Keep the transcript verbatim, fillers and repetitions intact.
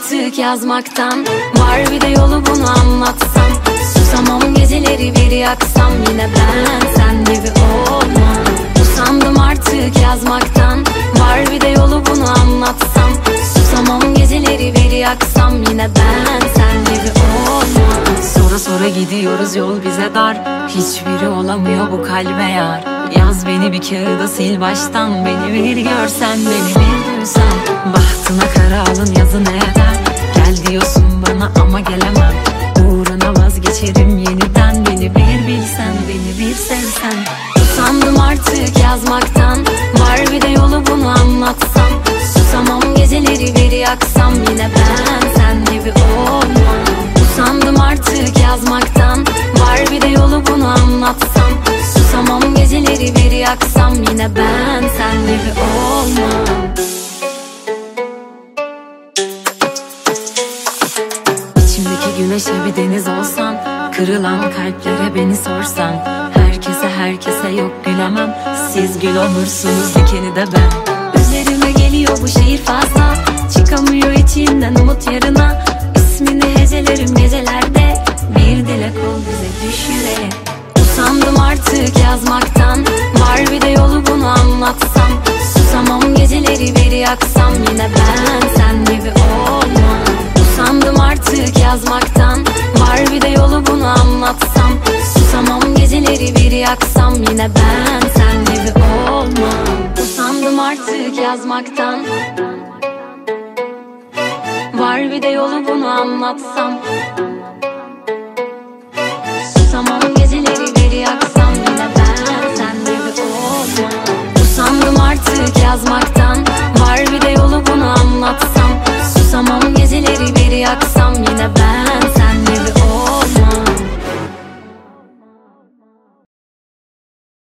artık yazmaktan. Var bir de yolu bunu anlatsam. Susamam geceleri bir yaksam. Yine ben sen gibi olmam. Usandım artık yazmaktan. Var bir de yolu bunu anlatsam. Susamam geceleri bir yaksam. Yine ben sen gibi olmam. Sonra sonra gidiyoruz, yol bize dar. Hiçbiri olamıyor bu kalbe yar. Yaz beni bir kağıda, sil baştan. Beni bir görsen, beni bir duysan. Bahtına kara alın yazı ne eder? Gel diyorsun bana ama gelemem. Uğruna vazgeçerim yeniden. Beni bir bilsen, beni bir sevsen. Usandım artık yazmaktan. Var bir de yolu bunu anlatsam. Susamam geceleri bir yaksam. Yine ben sen gibi olmam. Usandım artık yazmaktan. Var bir de yolu bunu anlatsam. Susamam geceleri bir yaksam. Yine ben sen gibi olmam. İçimdeki güneşe bir deniz olsan. Kırılan kalplere beni sorsan. Herkese herkese yok gülemem. Siz gül olursunuz, dikeni de ben. Üzerime geliyor bu şehir fazla. Çıkamıyor içimden umut yarına. İsmini hecelerim gecelerde. Bir dilek ol bize düş yüreğe. Usandım artık yazmaktan. Var bir de yolu bunu anlatsam. Susamam geceleri bir yaksam. Yine ben sen gibi olmam. Usandım artık yazmaktan. Var bir de yolu bunu anlatsam. Susamam geceleri bir yaksam. Yine ben sen gibi olmam. Usandım artık yazmaktan. Var bir de yolu bunu anlatsam.